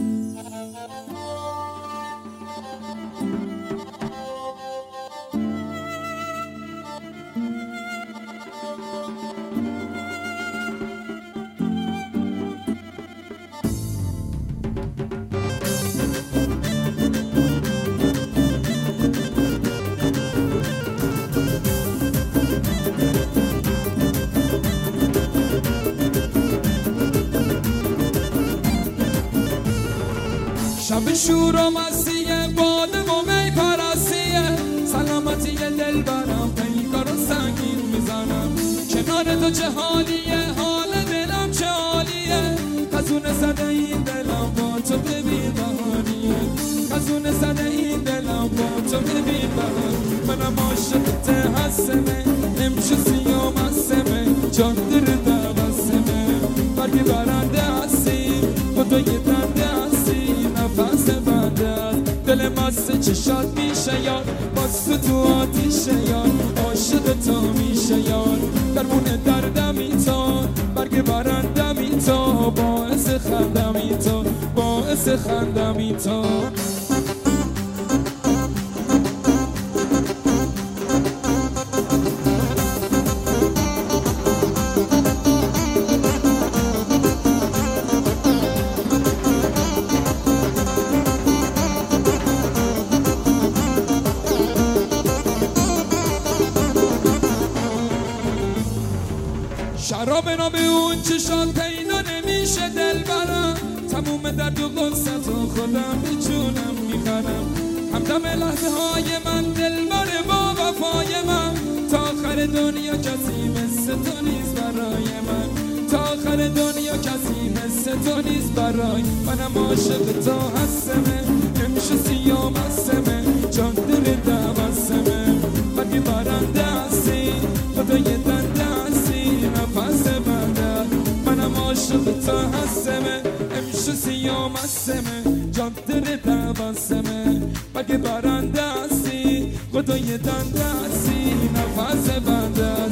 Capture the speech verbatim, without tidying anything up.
شب شور و مسیه باده و می پرستیه سلامتی دل برم پیکار و سنگین میزنم کنار تو چه حالیه حال دلم چه حالیه خزونه زده این دلم با تو ببین بهانیه خزونه زده این دلم با تو ببین بهانیه منم عاشقت هستمه امشو سیام هستمه جان در دوستمه برگی برنده هستی خدای دنده هستی نفس بنده دل مست چشات میشه یار باز تو آتیشه یار عاشق تو میشه یار درمون دردمی تو برگ برندمی تو باعث خندمی تو باعث خندمی تو شراب نام اون چشان پیدا نمیشه دل برم تموم درد و غصت و خودم به جونم میخرم همدم لحظه های من دل باره با وفای من تا آخر دنیا کسی مثل تو نیست برای من تا آخر دنیا کسی مثل تو نیست برای منم عاشق تو هستمه امشو سیام هستمه جان دل دوستمه برگی برنده هستی خدای دنده هستی نفس بنده منم عاشق تو هستمه امشو سیام هستمه جان دل دوستمه برگی برنده هستی خدای دنده هستی نفس بنده